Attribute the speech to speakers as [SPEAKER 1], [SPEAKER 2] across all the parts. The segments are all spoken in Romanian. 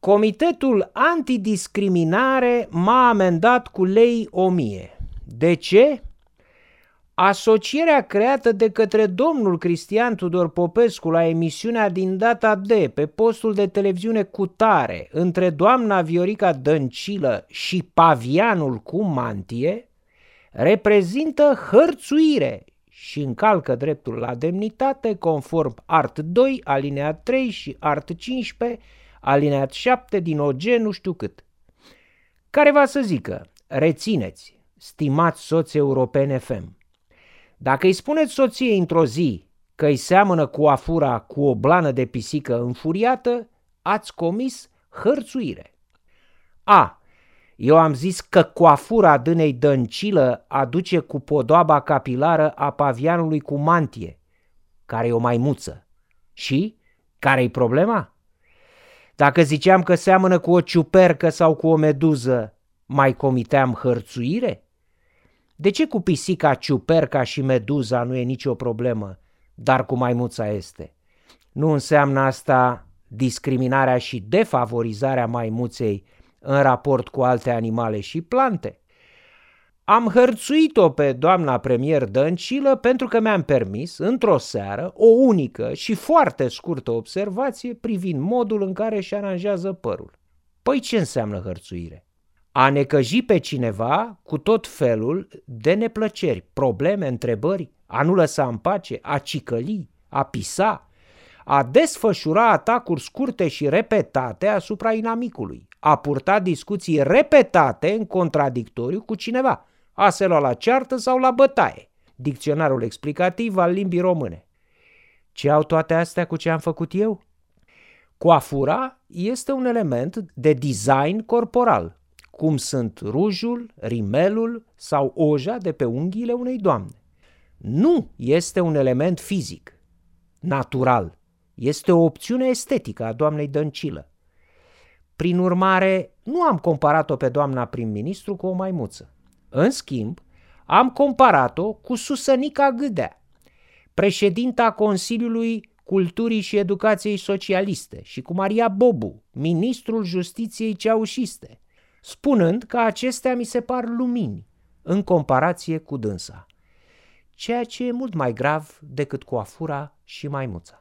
[SPEAKER 1] Comitetul Antidiscriminare m-a amendat cu lei 1000. De ce? Asocierea creată de către domnul Cristian Tudor Popescu la emisiunea din data de pe postul de televiziune Cutare între doamna Viorica Dăncilă și pavianul cu mantie reprezintă hărțuire și încalcă dreptul la demnitate conform art. 2, alineat 3 și art. 15, alineat 7 din OG nu știu cât. Care va să zică, rețineți, stimați soți europeni FM, dacă îi spuneți soției într-o zi că îi seamănă coafura cu o blană de pisică înfuriată, ați comis hărțuire. Eu am zis că coafura dânei Dăncilă aduce cu podoaba capilară a pavianului cu mantie, care e o maimuță. Și? Care-i problema? Dacă ziceam că seamănă cu o ciupercă sau cu o meduză, mai comiteam hărțuire? De ce cu pisica, ciuperca și meduza nu e nicio problemă, dar cu maimuța este? Nu înseamnă asta discriminarea și defavorizarea maimuței în raport cu alte animale și plante? Am hărțuit-o pe doamna premier Dăncilă pentru că mi-am permis, într-o seară, o unică și foarte scurtă observație privind modul în care își aranjează părul. Păi ce înseamnă hărțuire? A necăji pe cineva cu tot felul de neplăceri, probleme, întrebări, a nu lăsa în pace, a cicăli, a pisa, a desfășura atacuri scurte și repetate asupra inamicului, a purta discuții repetate în contradictoriu cu cineva, a se lua la ceartă sau la bătaie. Dicționarul explicativ al limbii române. Ce au toate astea cu ce am făcut eu? Coafura este un element de design corporal, cum sunt rujul, rimelul sau oja de pe unghiile unei doamne. Nu este un element fizic, natural. Este o opțiune estetică a doamnei Dăncilă. Prin urmare, nu am comparat-o pe doamna prim-ministru cu o maimuță. În schimb, am comparat-o cu Susănica Gâdea, președinta Consiliului Culturii și Educației Socialiste, și cu Maria Bobu, ministrul Justiției ceaușiste, spunând că acestea mi se par lumini în comparație cu dânsa, ceea ce e mult mai grav decât coafura și maimuța.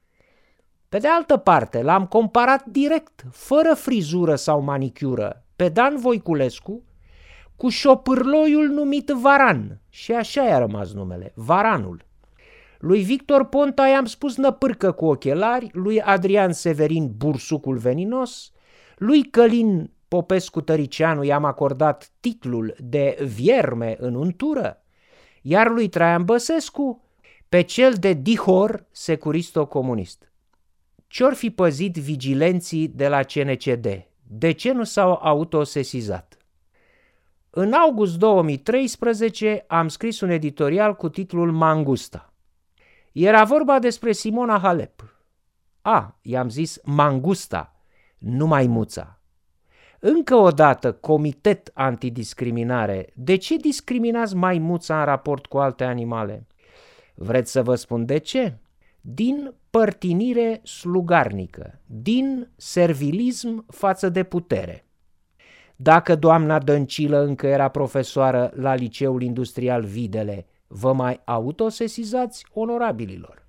[SPEAKER 1] Pe de altă parte, l-am comparat direct, fără frizură sau manicură, pe Dan Voiculescu cu șopârloiul numit Varan, și așa i-a rămas numele, Varanul. Lui Victor Ponta i-am spus năpârcă cu ochelari, lui Adrian Severin bursucul veninos, lui Călin Popescu Tăricianu i-am acordat titlul de vierme în untură, iar lui Traian Băsescu pe cel de dihor securisto-comunist. Ce-or fi păzit vigilenții de la CNCD? De ce nu s-au autosesizat? În august 2013 am scris un editorial cu titlul Mangusta. Era vorba despre Simona Halep. I-am zis Mangusta, nu maimuța. Încă o dată, Comitet Antidiscriminare, de ce discriminați maimuța în raport cu alte animale? Vreți să vă spun de ce? Din părtinire slugarnică, din servilism față de putere. Dacă doamna Dăncilă încă era profesoară la Liceul Industrial Videle, vă mai autosesizați, onorabililor?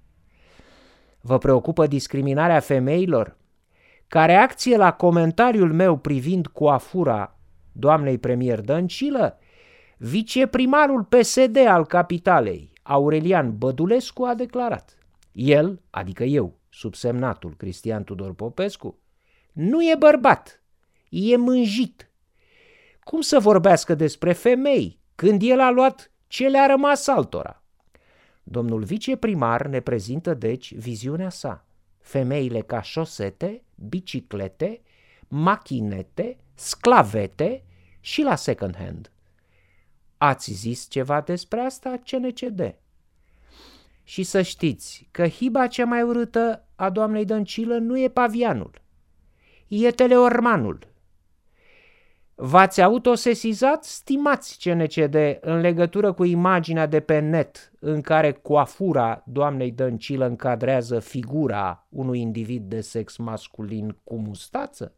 [SPEAKER 1] Vă preocupă discriminarea femeilor? Ca reacție la comentariul meu privind coafura doamnei premier Dăncilă, viceprimarul PSD al capitalei, Aurelian Bădulescu, a declarat: el, adică eu, subsemnatul Cristian Tudor Popescu, nu e bărbat, e mânjit. Cum să vorbească despre femei când el a luat ce le-a rămas altora? Domnul viceprimar ne prezintă deci viziunea sa: femeile ca șosete, biciclete, machinete, sclavete și la second hand. Ați zis ceva despre asta, CNCD? Și să știți că hiba cea mai urâtă a doamnei Dăncilă nu e pavianul, e teleormanul. V-ați autosesizat, stimați CNCD, în legătură cu imaginea de pe net în care coafura doamnei Dăncilă încadrează figura unui individ de sex masculin cu mustață?